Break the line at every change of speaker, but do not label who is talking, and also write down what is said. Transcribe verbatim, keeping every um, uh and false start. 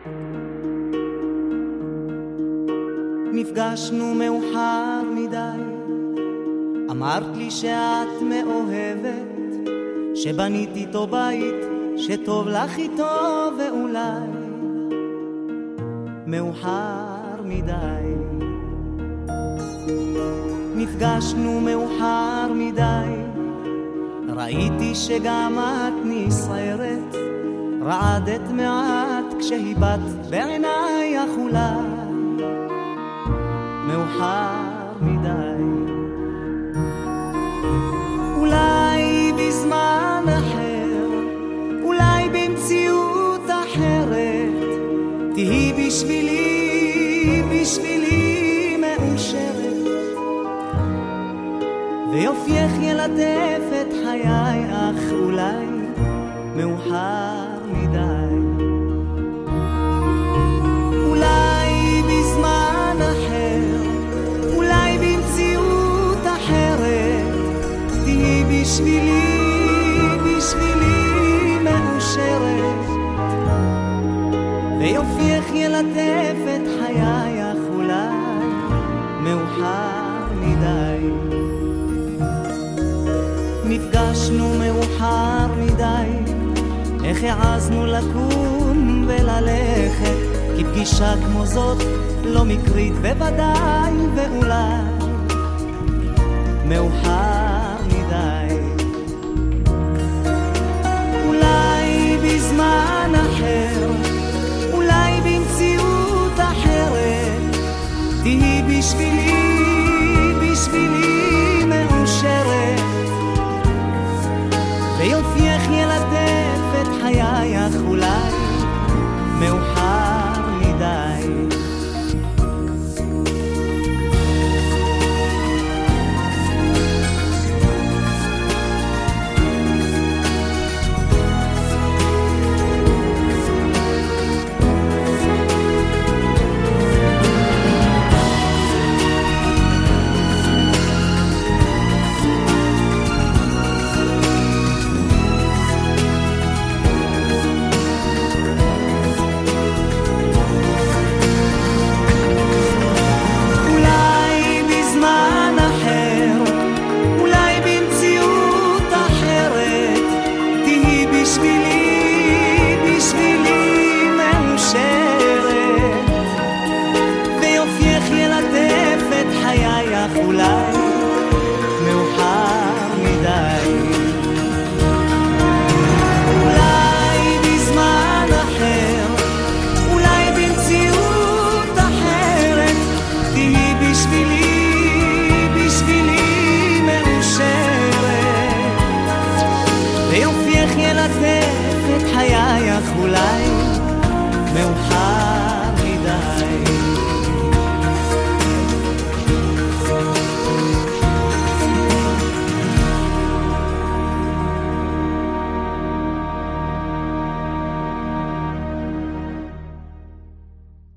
נפגשנו מאוחר מדי, אמרת לי שאת מאוהבת, שבנית איתו בית, שטוב לך איתו, ואולי מאוחר מדי. נפגשנו מאוחר מדי, ראיתי שגם את נסערת, רעדת מעט כשהיבט בעינייך, אולי מאוחר מדי. אולי בזמן אחר, אולי במציאות אחרת, תהי בשבילי, בשבילי מאושרת, ויופייך ילטף את חיי, אך אולי מאוחר מדי. אולי בזמן אחר, אולי במציאות אחרת, תהי בשבילי, בשבילי מאושרת, ויופייך ילטף את חיי, אך אולי מאוחר מדי. נפגשנו מאוחר מדי, איך העזנו לקום וללכת, כי פגישה כמו זאת לא מקרית בוודאי, ואולי מאוחר מדי.